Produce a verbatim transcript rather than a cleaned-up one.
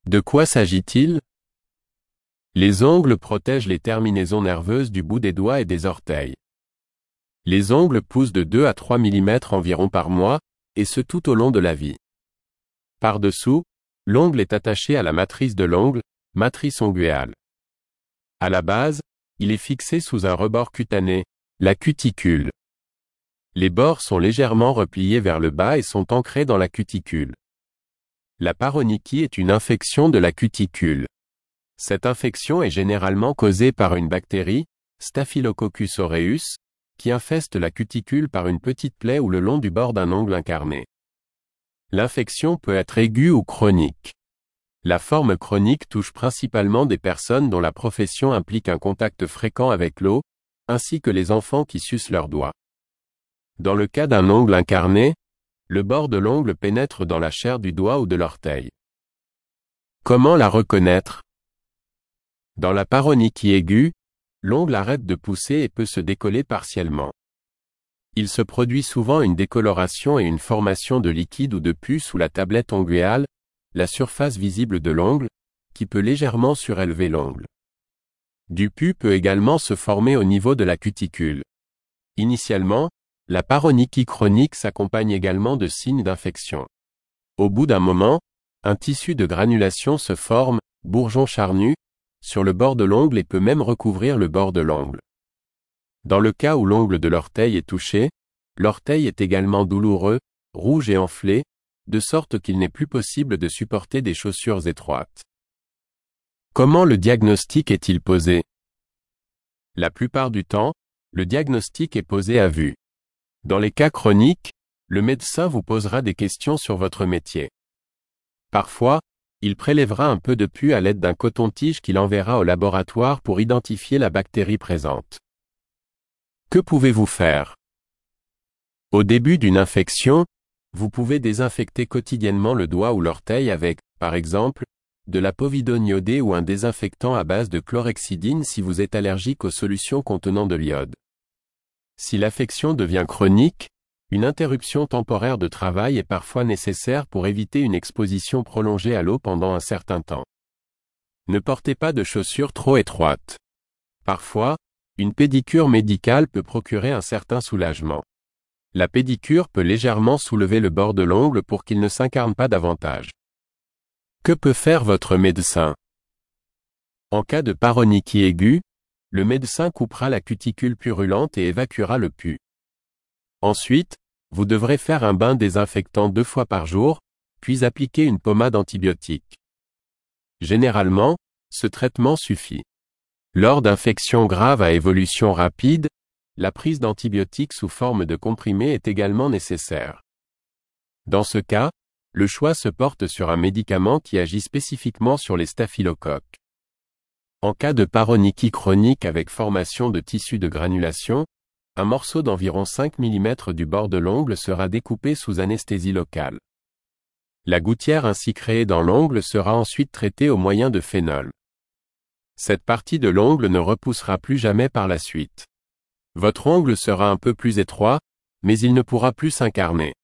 De quoi s'agit-il? Les ongles protègent les terminaisons nerveuses du bout des doigts et des orteils. Les ongles poussent de deux à trois millimètres environ par mois, et ce tout au long de la vie. Par-dessous, l'ongle est attaché à la matrice de l'ongle, matrice onguéale. À la base, il est fixé sous un rebord cutané, la cuticule. Les bords sont légèrement repliés vers le bas et sont ancrés dans la cuticule. La paronychie est une infection de la cuticule. Cette infection est généralement causée par une bactérie, Staphylococcus aureus, qui infeste la cuticule par une petite plaie ou le long du bord d'un ongle incarné. L'infection peut être aiguë ou chronique. La forme chronique touche principalement des personnes dont la profession implique un contact fréquent avec l'eau, ainsi que les enfants qui sucent leurs doigts. Dans le cas d'un ongle incarné, le bord de l'ongle pénètre dans la chair du doigt ou de l'orteil. Comment la reconnaître? Dans la paronychie aiguë, l'ongle arrête de pousser et peut se décoller partiellement. Il se produit souvent une décoloration et une formation de liquide ou de pus sous la tablette onguéale, la surface visible de l'ongle, qui peut légèrement surélever l'ongle. Du pus peut également se former au niveau de la cuticule. Initialement, la paronychie chronique s'accompagne également de signes d'infection. Au bout d'un moment, un tissu de granulation se forme, bourgeon charnu, sur le bord de l'ongle et peut même recouvrir le bord de l'ongle. Dans le cas où l'ongle de l'orteil est touché, l'orteil est également douloureux, rouge et enflé, de sorte qu'il n'est plus possible de supporter des chaussures étroites. Comment le diagnostic est-il posé? La plupart du temps, le diagnostic est posé à vue. Dans les cas chroniques, le médecin vous posera des questions sur votre métier. Parfois, il prélèvera un peu de pus à l'aide d'un coton-tige qu'il enverra au laboratoire pour identifier la bactérie présente. Que pouvez-vous faire? Au début d'une infection, vous pouvez désinfecter quotidiennement le doigt ou l'orteil avec, par exemple, de la povidone iodée ou un désinfectant à base de chlorhexidine si vous êtes allergique aux solutions contenant de l'iode. Si l'affection devient chronique, une interruption temporaire de travail est parfois nécessaire pour éviter une exposition prolongée à l'eau pendant un certain temps. Ne portez pas de chaussures trop étroites. Parfois, une pédicure médicale peut procurer un certain soulagement. La pédicure peut légèrement soulever le bord de l'ongle pour qu'il ne s'incarne pas davantage. Que peut faire votre médecin? En cas de paronychie aiguë, le médecin coupera la cuticule purulente et évacuera le pus. Ensuite, vous devrez faire un bain désinfectant deux fois par jour, puis appliquer une pommade antibiotique. Généralement, ce traitement suffit. Lors d'infections graves à évolution rapide, la prise d'antibiotiques sous forme de comprimés est également nécessaire. Dans ce cas, le choix se porte sur un médicament qui agit spécifiquement sur les staphylocoques. En cas de paronychie chronique avec formation de tissu de granulation, un morceau d'environ cinq millimètres du bord de l'ongle sera découpé sous anesthésie locale. La gouttière ainsi créée dans l'ongle sera ensuite traitée au moyen de phénol. Cette partie de l'ongle ne repoussera plus jamais par la suite. Votre ongle sera un peu plus étroit, mais il ne pourra plus s'incarner.